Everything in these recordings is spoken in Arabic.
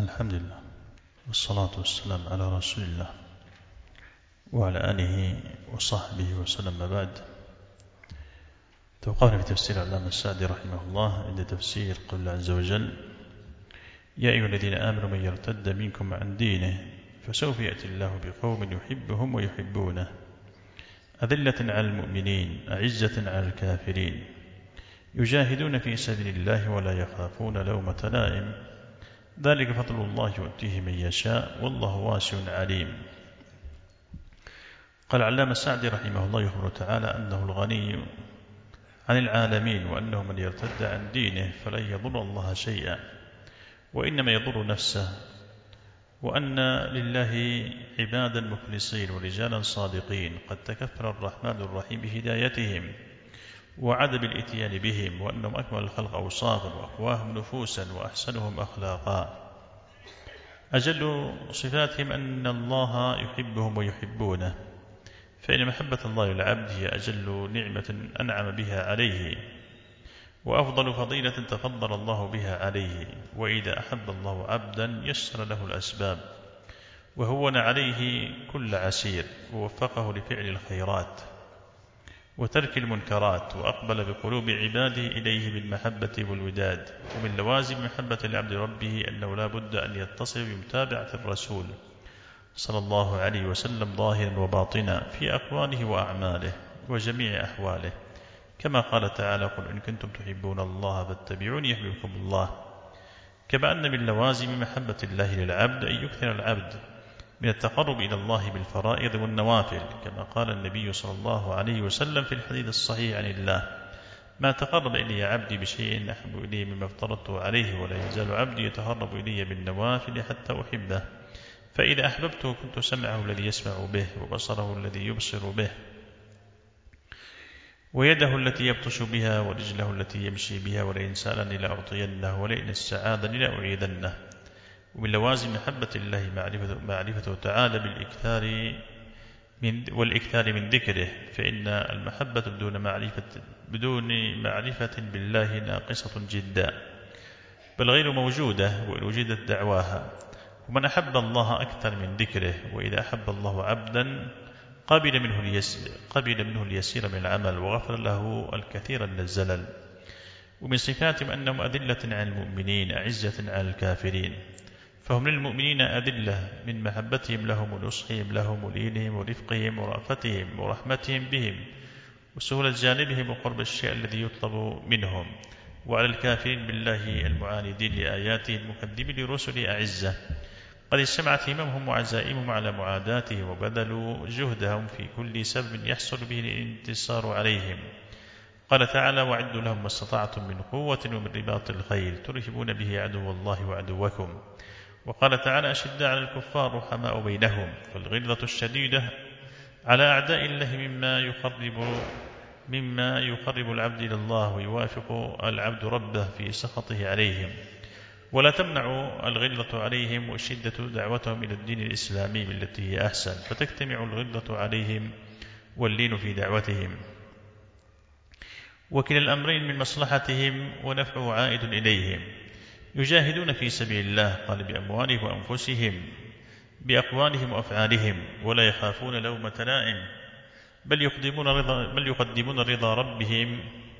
الحمد لله والصلاة والسلام على رسول الله وعلى آله وصحبه وسلم. بعد، توقفنا في تفسير العلامة السعدي رحمه الله عند تفسير قول الله عز وجل: يا أيها الذين آمنوا من يرتد منكم عن دينه فسوف يأتي الله بقوم يحبهم ويحبونه أذلة على المؤمنين أعزة على الكافرين يجاهدون في سبيل الله ولا يخافون لومة لائم ذلك فضل الله يؤتيه من يشاء والله واسع عليم. قال العلامة السعدي رحمه الله يخبر تعالى أنه الغني عن العالمين، وأنه من يرتد عن دينه فلن يضر الله شيئا وإنما يضر نفسه، وأن لله عبادا مخلصين ورجالا صادقين قد تكفل الرحمن الرحيم بهدايتهم وعد بالإتيان بهم، وأنهم أكمل الخلق أوصافا وأقواهم نفوسا وأحسنهم أخلاقا. أجل صفاتهم أن الله يحبهم ويحبونه، فإن محبة الله للعبد هي أجل نعمة أنعم بها عليه وأفضل فضيلة تفضل الله بها عليه. وإذا أحب الله عبدا يسر له الأسباب وهون عليه كل عسير ووفقه لفعل الخيرات وترك المنكرات، وأقبل بقلوب عباده إليه بالمحبة والوداد. ومن لوازم محبة العبد ربه أنه لا بد أن يتصل بمتابعة الرسول صلى الله عليه وسلم ظاهرا وباطنا في أقواله وأعماله وجميع أحواله، كما قال تعالى: قل إن كنتم تحبون الله فاتبعوني يحببكم الله. كما أن من لوازم محبة الله للعبد أن يكثر العبد من التقرب إلى الله بالفرائض والنوافل، كما قال النبي صلى الله عليه وسلم في الحديث الصحيح عن الله: ما تقرب إلي عبدي بشيء أحب إلي مما افترضته عليه، ولا يزال عبدي يتقرب إلي بالنوافل حتى أحبه، فإذا أحببته كنت سمعه الذي يسمع به وبصره الذي يبصر به ويده التي يبطش بها ورجله التي يمشي بها، ولئن سألني لأعطينه ولئن استعاذني لأعيذنه. ومن لوازم محبة الله معرفته تعالى والإكثار من ذكره، فإن المحبة بدون معرفة بالله ناقصة جدا بل غير موجودة وإن وجدت دعواها. ومن أحب الله أكثر من ذكره، وإذا أحب الله عبدا قبل منه اليسير من العمل وغفر له الكثير من الزلل. ومن صفاتهم أنهم أذلة على المؤمنين أعزة على الكافرين، فهم للمؤمنين أذلة من محبتهم لهم ونصحهم لهم ولينهم ورفقهم ورأفتهم ورحمتهم بهم وسهولة جانبهم وقرب الشيء الذي يطلب منهم. وعلى الكافرين بالله المعاندين لآياته المكذبين لرسل أعزة قد اجتمعت هممهم وعزائمهم على معاداته وبذلوا جهدهم في كل سبب يحصل به الانتصار عليهم. قال تعالى: وعدوا لهم ما استطعتم من قوة ومن رباط الخيل ترهبون به عدو الله وعدوكم. وقال تعالى: أشداء على الكفار رحماء بينهم. فالغلظة الشديدة على أعداء الله مما يقرب العبد إلى الله ويوافق العبد ربه في سخطه عليهم، ولا تمنع الغلظة عليهم وشدة دعوتهم إلى الدين الإسلامي بالتي هي أحسن، فتجتمع الغلظة عليهم واللين في دعوتهم. وكلا الأمرين من مصلحتهم ونفعه عائد إليهم. يجاهدون في سبيل الله، قال بأموالهم وأنفسهم بأقوالهم وأفعالهم، ولا يخافون لومة لائم بل يقدمون رضا ربهم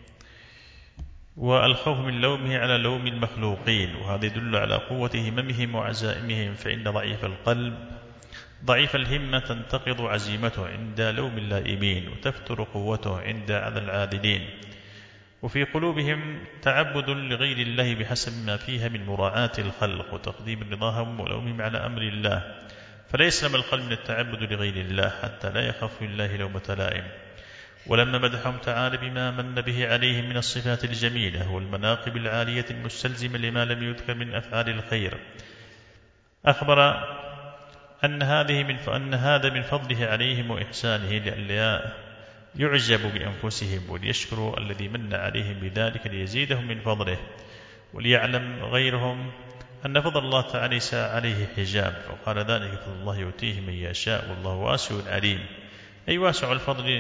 والخوف من لومه على لوم المخلوقين. وهذا يدل على قوة هممهم وعزائمهم، فإن ضعيف القلب ضعيف الهمة تنتقض عزيمته عند لوم اللائمين وتفتر قوته عند أذى العاذلين. وفي قلوبهم تعبد لغير الله بحسب ما فيها من مراعاة الخلق وتقديم رضاهم ولومهم على أمر الله، فلا يسلم القلب من التعبد لغير الله حتى لا يخاف لله لومة لائم. ولما مدحهم تعالى بما من به عليهم من الصفات الجميلة والمناقب العالية المستلزمة لما لم يذكر من أفعال الخير، أخبر أن هذا من فضله عليهم وإحسانه، لئلا يعجبوا بأنفسهم وليشكروا الذي من عليهم بذلك ليزيدهم من فضله، وليعلم غيرهم أن فضل الله تعالى ليس عليه حجاب، فقال: ذلك فضل الله يؤتيه من يشاء والله واسع عليم. أي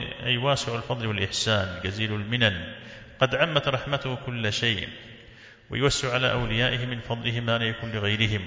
واسع الفضل والإحسان جزيل المنن، قد عمت رحمته كل شيء. ويوسع على أوليائه من فضله ما لا يكون لغيرهم،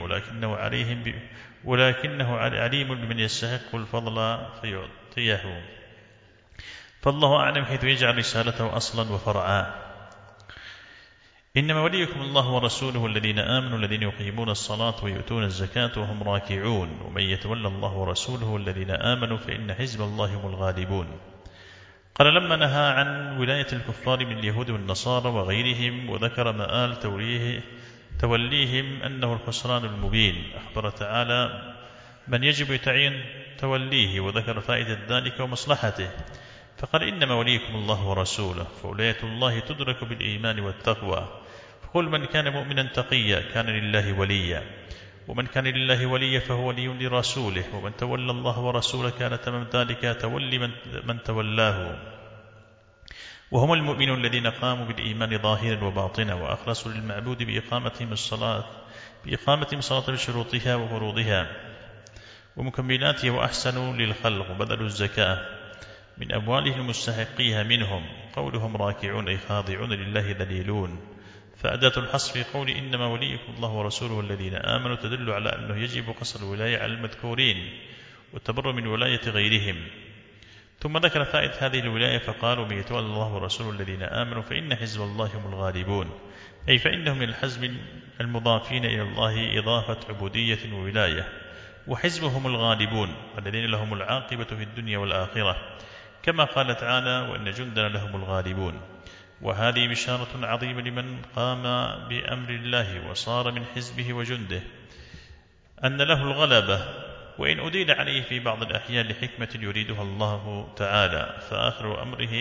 ولكنه عليم بمن يستحق الفضل فيعطيه. فالله أعلم حيث يجعل رسالته أصلا وفرعا. إنما وليكم الله ورسوله الذين آمنوا الذين يقيمون الصلاة ويؤتون الزكاة وهم راكعون، ومن يتولى الله ورسوله الذين آمنوا فإن حزب الله هم الغالبون. قال لما نهى عن ولاية الكفار من اليهود والنصارى وغيرهم وذكر مآل توليهم أنه الخسران المبين، أخبر تعالى من يجب يتعين توليه وذكر فائدة ذلك ومصلحته، فقال إنما وليكم الله ورسوله، فولاية الله تدرك بالإيمان والتقوى. فقل من كان مؤمنا تقيا كان لله وليا، ومن كان لله وليا فهو ولي لرسوله، ومن تولى الله ورسوله كان تمام ذلك تولي من تولاه. وهم المؤمنون الذين قاموا بالإيمان ظاهرا وباطنا وأخلصوا للمعبود بإقامتهم الصلاة بشروطها وفروضها ومكملاتها، وأحسنوا للخلق وبذلوا الزكاة من أموالهم المستحقيها منهم، قولهم راكعون أي خاضعون لله ذليلون. فأداة الحصر في قول إنما وليكم الله ورسوله الذين آمنوا تدل على أنه يجب قصر الولاية على المذكورين والتبرؤ من ولاية غيرهم. ثم ذكر فائدة هذه الولاية فقال ومن يتولى الله ورسوله الذين آمنوا فإن حزب الله هم الغالبون، أي فإنهم من الحزب المضافين إلى الله إضافة عبودية وولاية، وحزبهم الغالبون الذين لهم العاقبة في الدنيا والآخرة، كما قال تعالى وإن جندنا لهم الغالبون. وهذه بشارة عظيمة لمن قام بأمر الله وصار من حزبه وجنده أن له الغلبة، وإن أديل عليه في بعض الأحيان لحكمة يريدها الله تعالى، فآخر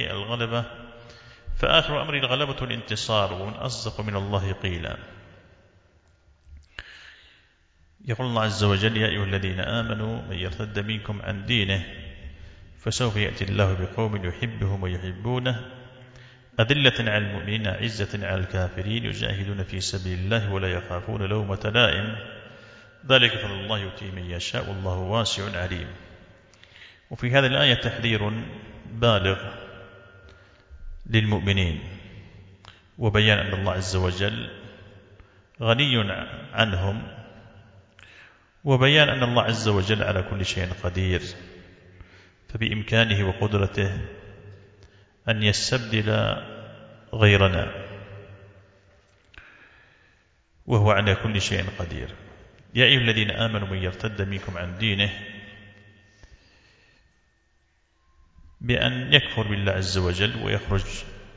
أمر الغلبة الانتصار، ومن أصدق من الله قيلا. يقول الله عز وجل يا أيها الذين آمنوا من يرتد منكم عن دينه فسوف يأتي الله بقوم يحبهم ويحبونه أذلة على المؤمنين عزة على الكافرين يجاهدون في سبيل الله ولا يخافون لومة لائم ذلك فضل الله يؤتيه من يشاء والله واسع عليم. وفي هذه الآية تحذير بالغ للمؤمنين، وبيان أن الله عز وجل غني عنهم، وبيان أن الله عز وجل على كل شيء قدير، فبإمكانه وقدرته أن يستبدل غيرنا، وهو على كل شيء قدير. يا أيها الذين آمنوا من يرتد منكم عن دينه، بأن يكفر بالله عز وجل ويخرج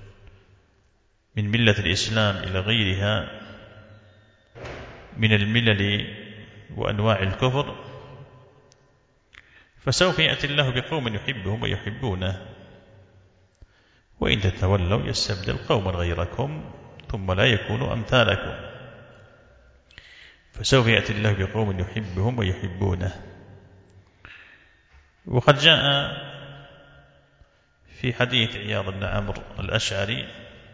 من ملة الإسلام إلى غيرها من الملل وأنواع الكفر، فسوف يأتي الله بقوم يحبهم ويحبونه، وإن تتولوا يستبدل قوما غيركم ثم لا يكونوا أمثالكم. فسوف يأتي الله بقوم يحبهم ويحبونه. وقد جاء في حديث عياض بن عمرو الأشعري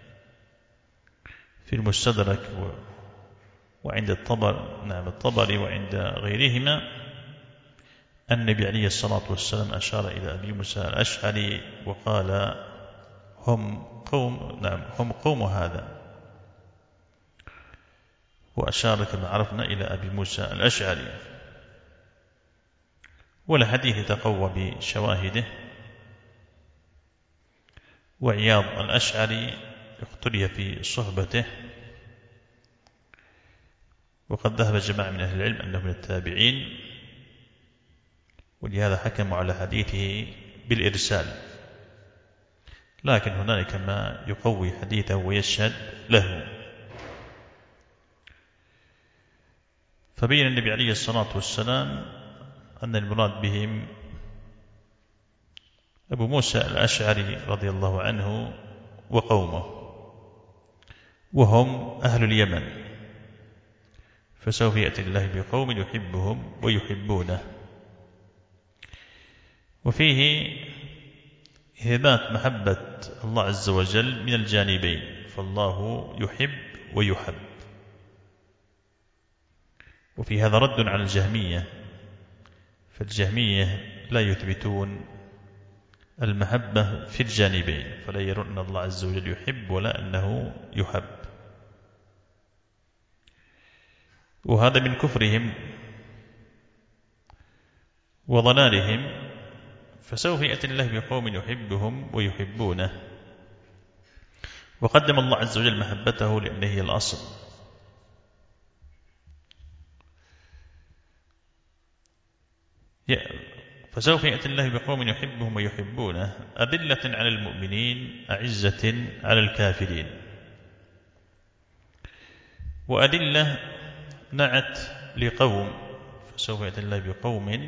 في المستدرك وعند الطبري وعند غيرهما أن النبي عليه الصلاة والسلام أشار إلى أبي موسى الأشعري وقال هم قوم هذا، وأشار كما عرفنا إلى أبي موسى الأشعري، والحديث تقوى بشواهده. وعياض الأشعري اقتلي في صحبته، وقد ذهب جماعة من أهل العلم أنه من التابعين، ولهذا حكموا على حديثه بالإرسال، لكن هنالك ما يقوي حديثه ويشهد له. فبين النبي عليه الصلاة والسلام أن المراد بهم أبو موسى الأشعري رضي الله عنه وقومه، وهم أهل اليمن، فسوف يأتي الله بقوم يحبهم ويحبونه. وفيه إثبات محبة الله عز وجل من الجانبين، فالله يحب ويحب. وفي هذا رد على الجهمية، فالجهمية لا يثبتون المحبة في الجانبين، فلا يرون أن الله عز وجل يحب ولا أنه يحب. وهذا من كفرهم وضلالهم. فسوف يأتي الله بقوم يحبهم ويحبونه، وقدم الله عز وجل محبته لأنه هي الأصل. فسوف يأتي الله بقوم يحبهم ويحبونه أذلة على المؤمنين أعزة على الكافرين. وأذلة نعت لقوم، فسوف يأتي الله بقوم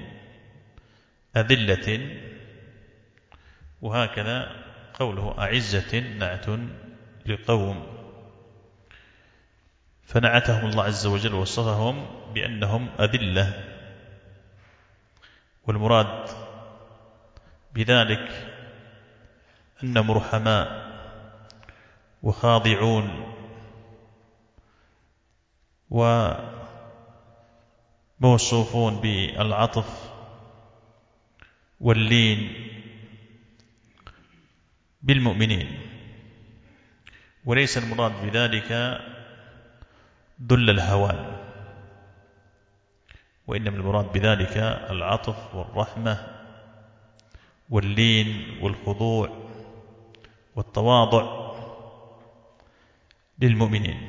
أذلة، وهكذا قوله أعزة نعت لقوم، فنعتهم الله عز وجل ووصفهم بأنهم أذلة. والمراد بذلك أنهم رحماء وخاضعون وموصوفون بالعطف واللين بالمؤمنين، وليس المراد بذلك ذل الهوان، وإنما المراد بذلك العطف والرحمة واللين والخضوع والتواضع للمؤمنين.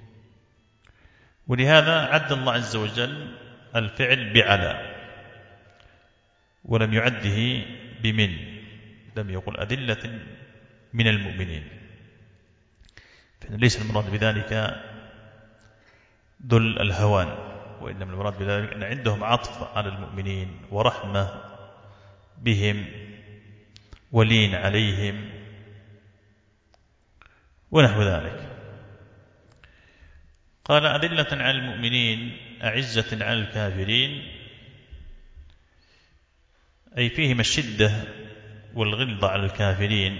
ولهذا عد الله عز وجل الفعل بعلى ولم يعده بمن، لم يقل أذلة من المؤمنين، فليس المراد بذلك ذل الهوان، وإنما المراد بذلك أن عندهم عطف على المؤمنين ورحمة بهم ولين عليهم ونحو ذلك. قال أذلة على المؤمنين أعزة على الكافرين، أي فيهم الشدة والغلظة على الكافرين،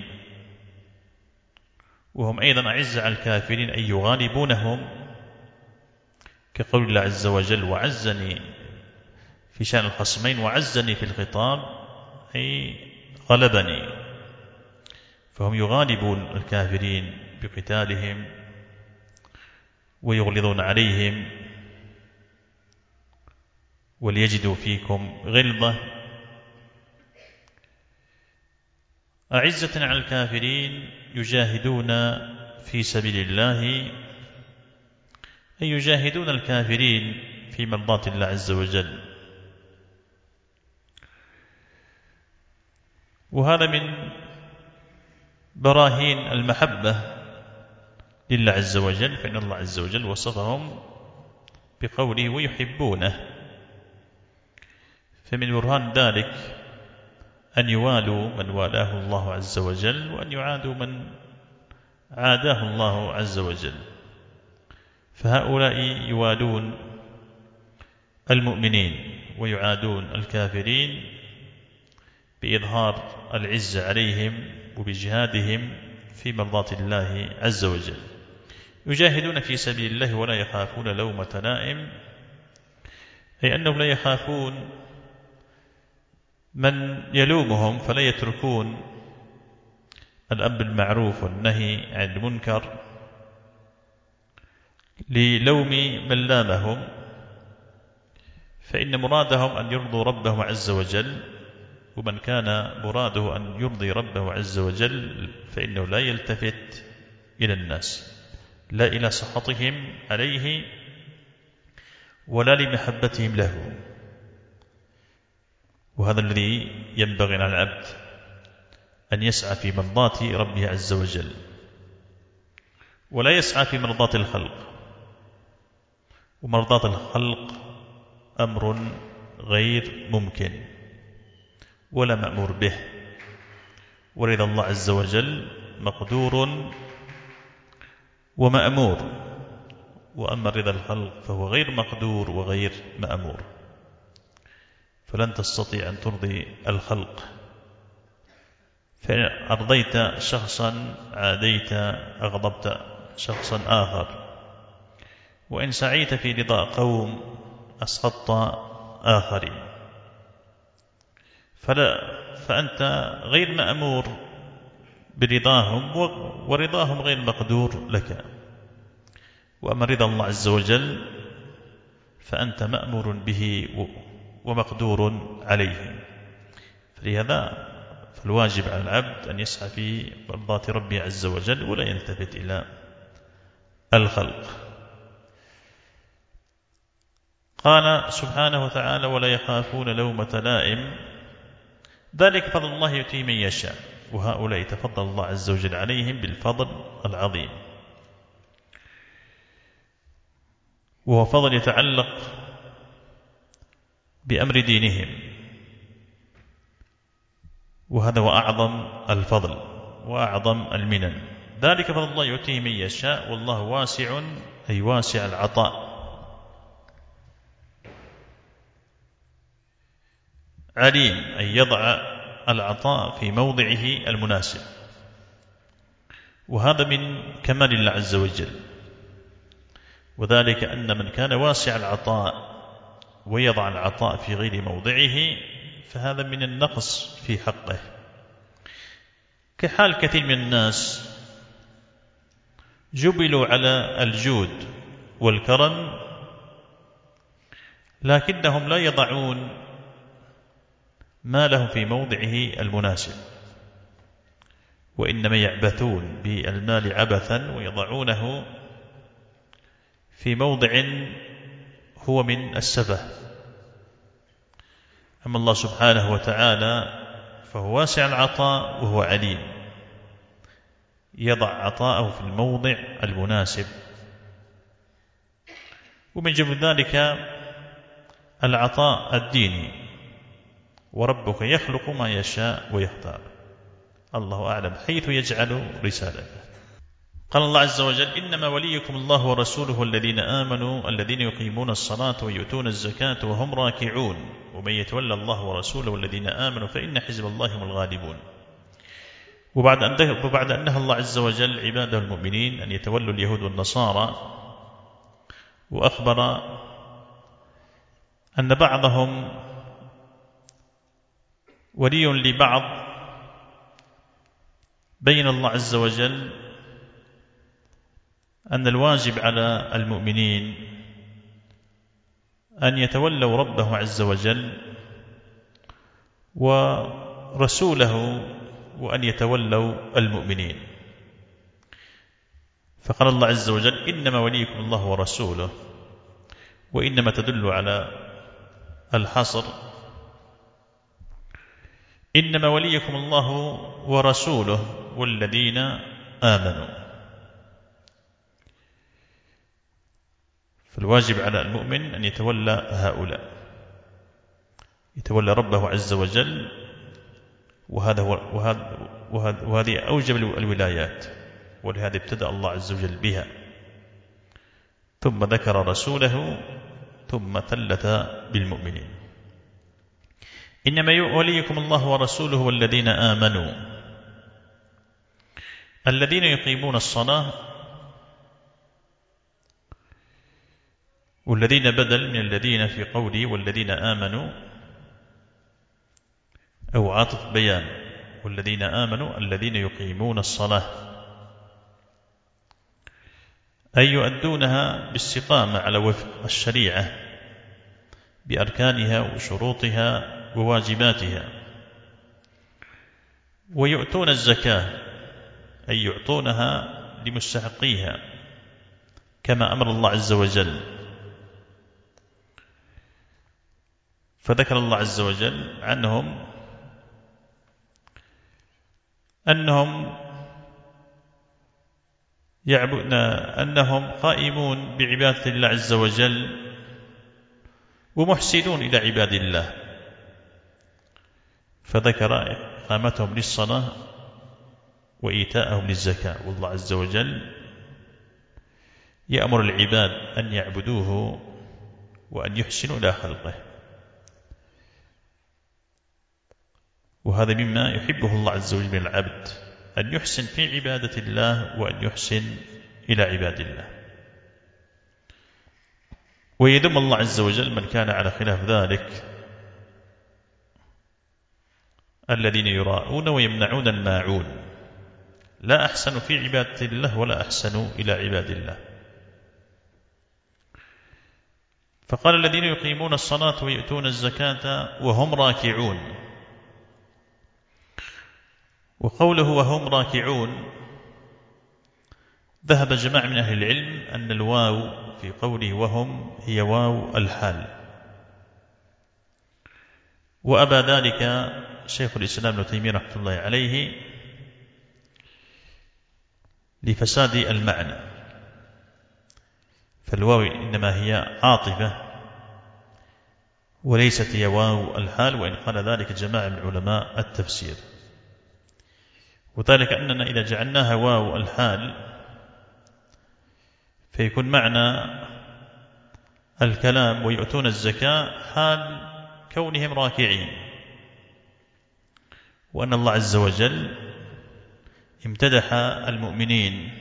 وهم أيضا أعزة على الكافرين أي يغالبونهم، كقول الله عز وجل وعزني في شأن الخصمين وعزني في الخطاب أي غلبني، فهم يغالبون الكافرين بقتالهم ويغلظون عليهم وليجدوا فيكم غلظة. أعزة على الكافرين يجاهدون في سبيل الله، أي يجاهدون الكافرين في مرضاة الله عز وجل. وهذا من براهين المحبة لله عز وجل، فإن الله عز وجل وصفهم بقوله ويحبونه، فمن برهان ذلك أن يوالوا من والاه الله عز وجل، وأن يعادوا من عاداه الله عز وجل. فهؤلاء يوالون المؤمنين ويعادون الكافرين بإظهار العزة عليهم وبجهادهم في مرضاة الله عز وجل. يجاهدون في سبيل الله ولا يخافون لومة لائم، أي أنهم لا يخافون من يلومهم، فلا يتركون الأمر بالمعروف والنهي عن المنكر للوم من لامهم، فإن مرادهم أن يرضوا ربهم عز وجل، ومن كان مراده أن يرضي ربه عز وجل فإنه لا يلتفت إلى الناس، لا إلى سخطهم عليه ولا لمحبتهم له. وهذا الذي ينبغي على العبد أن يسعى في مرضاة ربه عز وجل، ولا يسعى في مرضاة الخلق. ومرضاة الخلق أمر غير ممكن ولا مأمور به، ورضا الله عز وجل مقدور ومأمور، وأما رضا الخلق فهو غير مقدور وغير مأمور. فلن تستطيع أن ترضي الخلق، فإن أرضيت شخصا عاديت أغضبت شخصا آخر، وإن سعيت في رضا قوم أسخطت آخرين، فأنت غير مأمور برضاهم، ورضاهم غير مقدور لك. وأما رضا الله عز وجل فأنت مأمور به ومقدور عليه. فلهذا فالواجب على العبد أن يسعى في مرضاة ربه عز وجل ولا يلتفت إلى الخلق. قال سبحانه وتعالى: ولا يخافون لومة لائم، ذلك فضل الله يؤتيه من يشاء، وهؤلاء تفضل الله عز وجل عليهم بالفضل العظيم، وهو فضل يتعلق بأمر دينهم، وهذا هو أعظم الفضل وأعظم المنن. ذلك فضل الله يؤتيه من يشاء، والله واسع أي واسع العطاء، عليم أي يضع العطاء في موضعه المناسب، وهذا من كمال الله عز وجل. وذلك أن من كان واسع العطاء ويضع العطاء في غير موضعه فهذا من النقص في حقه، كحال كثير من الناس جبلوا على الجود والكرم، لكنهم لا يضعون ما لهم في موضعه المناسب، وإنما يعبثون بالمال عبثا ويضعونه في موضع هو من السفه. أما الله سبحانه وتعالى فهو واسع العطاء وهو عليم، يضع عطاءه في الموضع المناسب. ومن جمل ذلك العطاء الديني، وربك يخلق ما يشاء ويختار، الله أعلم حيث يجعل رسالته. قال الله عز وجل: إنما وليكم الله ورسوله والذين آمنوا الذين يقيمون الصلاة ويؤتون الزكاة وهم راكعون ومن يتولى الله ورسوله والذين آمنوا فإن حزب الله هم الغالبون. وبعد أن نهى الله عز وجل عباده المؤمنين أن يتولوا اليهود والنصارى، وأخبر أن بعضهم ولي لبعض، بين الله عز وجل أن الواجب على المؤمنين أن يتولوا ربه عز وجل ورسوله وأن يتولوا المؤمنين. فقال الله عز وجل: إنما وليكم الله ورسوله، وإنما تدل على الحصر، إنما وليكم الله ورسوله والذين آمنوا. فالواجب على المؤمن أن يتولى هؤلاء، يتولى ربه عز وجل، وهذه أوجب الولايات، ولهذا ابتدأ الله عز وجل بها، ثم ذكر رسوله، ثم ثلث بالمؤمنين. إنما وليكم الله ورسوله والذين آمنوا، الذين يقيمون الصلاة، والذين بدل من الذين في قوله والذين آمنوا، أو عاطف بيان، والذين آمنوا الذين يقيمون الصلاة، أي يؤدونها باستقامة على وفق الشريعة بأركانها وشروطها وواجباتها، ويؤتون الزكاة أي يعطونها لمستحقيها كما أمر الله عز وجل. فذكر الله عز وجل عنهم أنهم قائمون بعبادة الله عز وجل ومحسنون إلى عباد الله، فذكر إقامتهم للصلاة وإيتاءهم للزكاة. والله عز وجل يأمر العباد أن يعبدوه وأن يحسنوا إلى خلقه، وهذا مما يحبه الله عز وجل من العبد، أن يحسن في عبادة الله وأن يحسن إلى عباد الله. ويذم الله عز وجل من كان على خلاف ذلك، الذين يراءون ويمنعون الماعون، لا أحسن في عبادة الله ولا أحسن إلى عباد الله. فقال الذين يقيمون الصلاة ويؤتون الزكاة وهم راكعون. وقوله وهم راكعون ذهب جماعة من أهل العلم أن الواو في قوله وهم هي واو الحال، وأبى ذلك شيخ الإسلام ابن تيمية رحمة الله عليه لفساد المعنى، فالواو إنما هي عاطفة وليست هي واو الحال، وإن قال ذلك جماعة من علماء التفسير. وذلك أننا إذا جعلناها واو الحال فيكون معنى الكلام ويؤتون الزكاة حال كونهم راكعين، وأن الله عز وجل امتدح المؤمنين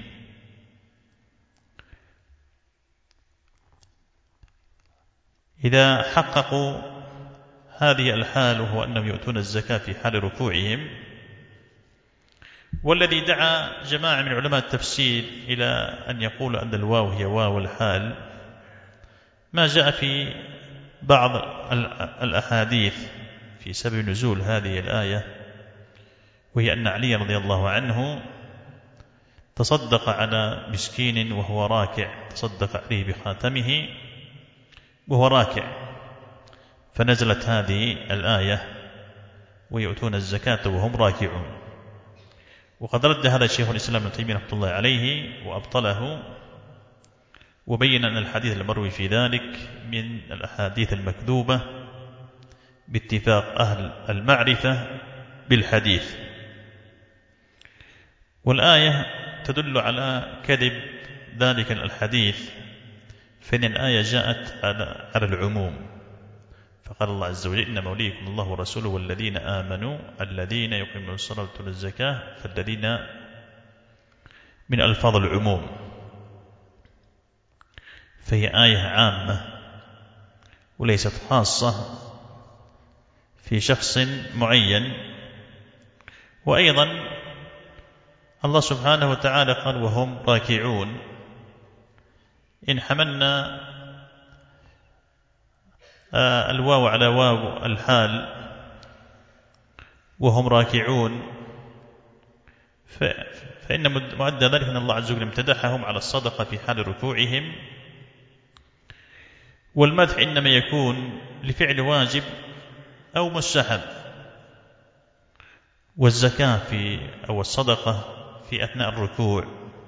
إذا حققوا هذه الحال، وهو أنهم يؤتون الزكاة في حال ركوعهم. والذي دعا جماعة من علماء التفسير إلى أن يقول أن الواو هي واو الحال ما جاء في بعض الأحاديث في سبب نزول هذه الآية، وهي أن علي رضي الله عنه تصدق على مسكين وهو راكع، تصدق عليه بخاتمه وهو راكع، فنزلت هذه الآية ويؤتون الزكاة وهم راكعون. وقد رد هذا شيخ الإسلام ابن تيمية رحمة الله عليه وأبطله، وبين أن الحديث المروي في ذلك من الأحاديث المكذوبة باتفاق أهل المعرفة بالحديث. والآية تدل على كذب ذلك الحديث، فإن الآية جاءت على العموم، فقال الله عز وجل إنما وليكم الله ورسوله والذين آمنوا الذين يقيمون الصلاة ويؤتون الزكاة، فالذين من ألفاظ العموم، فهي آية عامة وليست خاصة في شخص معين. وأيضا الله سبحانه وتعالى قال وهم راكعون، إن حملنا الواو على واو الحال وهم راكعون فإن معد ذلك أن الله عز وجل امتدحهم على الصدقة في حال ركوعهم. والمدح إنما يكون لفعل واجب أو مستحب، والزكاة أو الصدقة في أثناء الركوع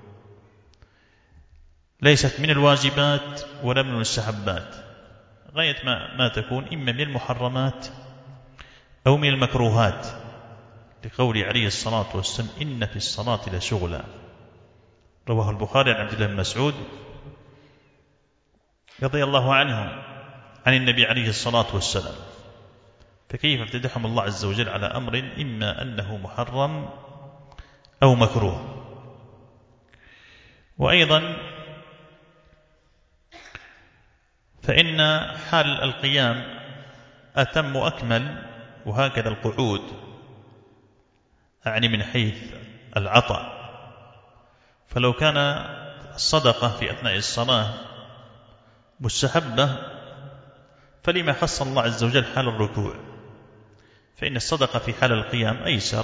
ليست من الواجبات ولا من المستحبات، غاية ما تكون إما من المحرمات أو من المكروهات، لقول عليه الصلاة والسلام إن في الصلاة لشغلا، رواه البخاري عن عبد الله بن مسعود رضي الله عنه عن النبي عليه الصلاة والسلام. فكيف افتتحهم الله عز وجل على أمر إما أنه محرم أو مكروه؟ وأيضا فإن حال القيام أتم وأكمل، وهكذا القعود، أعني من حيث العطاء. فلو كان الصدقة في أثناء الصلاة مستحبة فلما خص الله عز وجل حال الركوع؟ فإن الصدقة في حال القيام أيسر،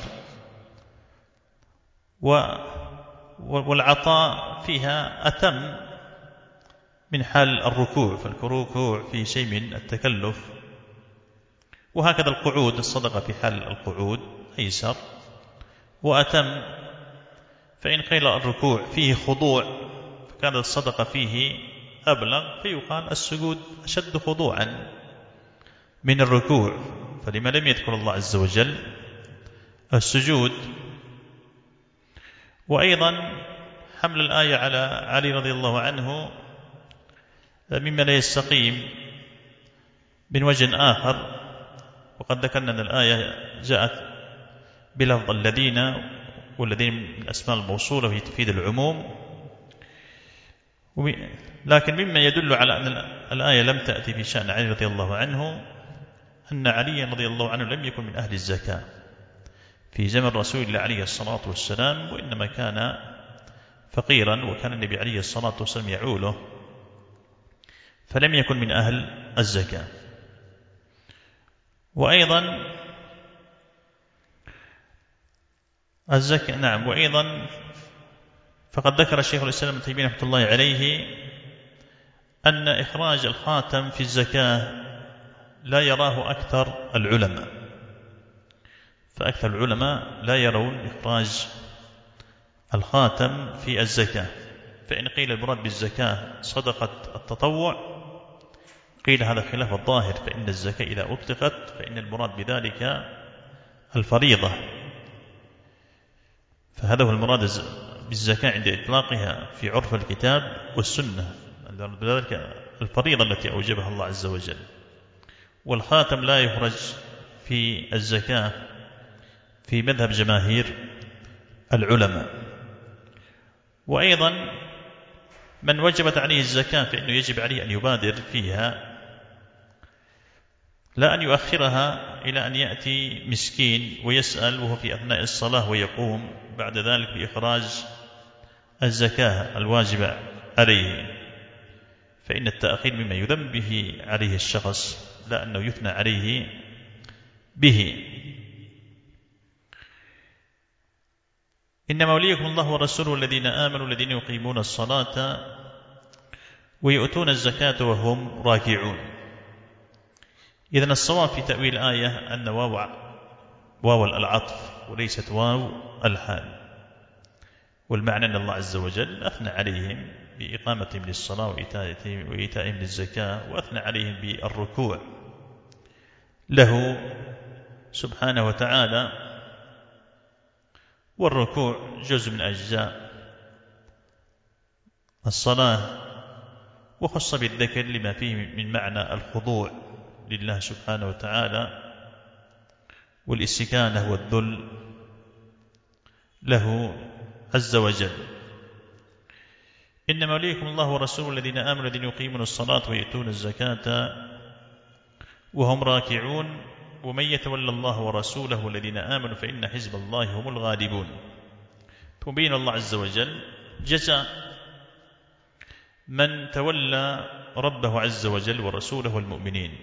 والعطاء فيها أتم من حال الركوع، فالركوع فيه شيء من التكلف، وهكذا القعود، الصدقة في حال القعود أيسر وأتم. فإن قيل الركوع فيه خضوع فكانت الصدقة فيه أبلغ، فيقال السجود أشد خضوعا من الركوع، فلما لم يذكر الله عز وجل السجود؟ وأيضا حمل الآية على علي رضي الله عنه مما لا يستقيم من وجه آخر، وقد ذكرنا أن الآية جاءت بلفظ الذين، والذين من الأسماء الموصولة وهي تفيد العموم، لكن مما يدل على أن الآية لم تأتي في شأن علي رضي الله عنه أن علي رضي الله عنه لم يكن من أهل الزكاة في زمن رسول الله عليه الصلاة والسلام، وإنما كان فقيرا، وكان النبي عليه الصلاة والسلام يعوله، فلم يكن من أهل الزكاة. وأيضا الزكاة نعم، وأيضا فقد ذكر الشيخ الإسلام ابن تيمية رحمة الله عليه أن إخراج الخاتم في الزكاة لا يراه أكثر العلماء، فأكثر العلماء لا يرون إخراج الخاتم في الزكاة. فإن قيل المراد بالزكاة صدقة التطوع قيل هذا خلاف الظاهر، فإن الزكاة إذا أطلقت فإن المراد بذلك الفريضة، فهذا هو المراد بالزكاة عند إطلاقها في عرف الكتاب والسنة، بذلك الفريضة التي أوجبها الله عز وجل. والخاتم لا يخرج في الزكاة في مذهب جماهير العلماء. وأيضا من وجبت عليه الزكاة فإنه يجب عليه أن يبادر فيها، لا أن يؤخرها إلى أن يأتي مسكين ويسأل وهو في أثناء الصلاة ويقوم بعد ذلك بإخراج الزكاة الواجبة عليه، فإن التأخير مما يذم به عليه الشخص لا أنه يثنى عليه به. إنما وليكم الله ورسوله الذين آمنوا الذين يقيمون الصلاة ويؤتون الزكاة وهم راكعون. إذن الصواب في تأويل الآية أن واو العطف وليست واو الحال، والمعنى أن الله عز وجل أثنى عليهم بإقامتهم للصلاة وإيتائهم للزكاة، وأثنى عليهم بالركوع له سبحانه وتعالى، والركوع جزء من أجزاء الصلاة، وخص بالذكر لما فيه من معنى الخضوع لله سبحانه وتعالى والاستكانة والذل له عز وجل. إنما وليكم الله ورسوله الذين آمنوا الذين يقيمون الصلاة ويؤتون الزكاة وهم راكعون ومن يتولى الله ورسوله والذين آمنوا فإن حزب الله هم الغالبون. تبين الله عز وجل جزاء من تولى ربه عز وجل ورسوله والمؤمنين،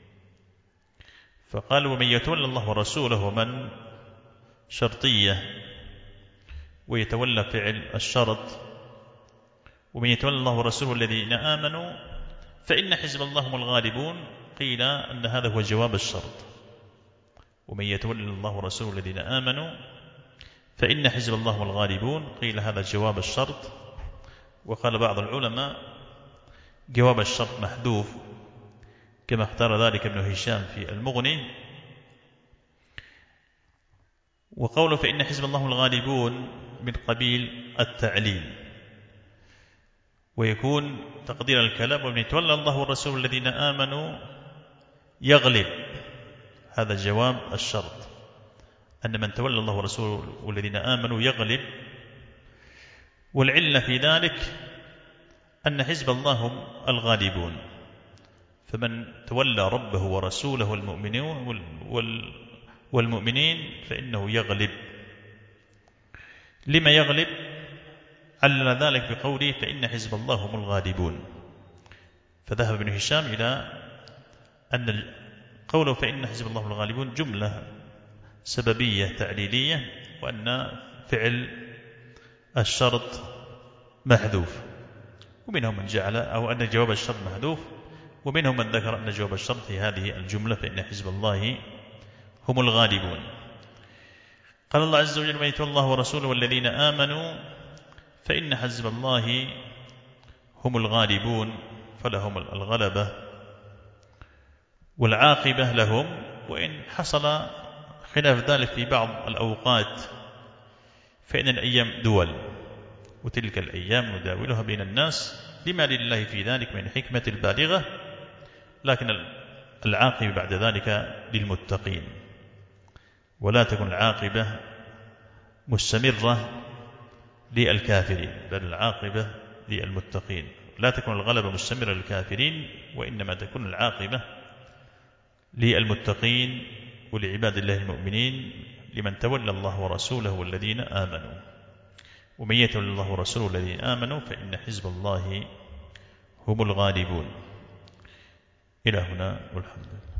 فقال ومن يتولى الله ورسوله ومن شرطية ويتولى فعل الشرط، ومن يتولى الله ورسوله الذين آمنوا فإن حزب الله هم الغالبون، قيل أن هذا هو جواب الشرط، ومن يتولى الله ورسوله الذين آمنوا فإن حزب الله هم الغالبون، قيل هذا جواب الشرط. وقال بعض العلماء جواب الشرط محذوف كما اختار ذلك ابن هشام في المغني. وقوله فإن حزب الله هم الغالبون من قبيل التعليل، ويكون تقدير الكلام ومن يتولى الله والرسول الذين آمنوا يغلب، هذا جواب الشرط، أن من تولى الله ورسوله والذين آمنوا يغلب. والعلة في ذلك أن حزب الله هم الغالبون، فمن تولى ربه ورسوله والمؤمنين فإنه يغلب. لما يغلب؟ علل ذلك بقوله فإن حزب الله هم الغالبون، فذهب ابن هشام إلى أن قوله فإن حزب الله هم الغالبون جملة سببية تعليلية، وأن فعل الشرط محذوف، ومنهم من جعل أو أن جواب الشرط محذوف، ومنهم من ذكر أن جواب الشرط هي هذه الجملة فإن حزب الله هم الغالبون. قال الله عز وجل من يتولى الله ورسوله والذين آمنوا فإن حزب الله هم الغالبون، فلهم الغلبة والعاقبة لهم. وإن حصل خلاف ذلك في بعض الأوقات فإن الأيام دول، وتلك الأيام نداولها بين الناس لما لله في ذلك من حكمة البالغة، لكن العاقبة بعد ذلك للمتقين، ولا تكن العاقبة مستمرة للكافرين، بل العاقبة للمتقين. لا تكون الغلبة مستمرة للكافرين، وإنما تكون العاقبة للمتقين ولعباد الله المؤمنين، لمن تولى الله ورسوله والذين آمنوا. ومن يتولى الله ورسوله الذين آمنوا فإن حزب الله هم الغالبون. إلى هنا والحمد لله.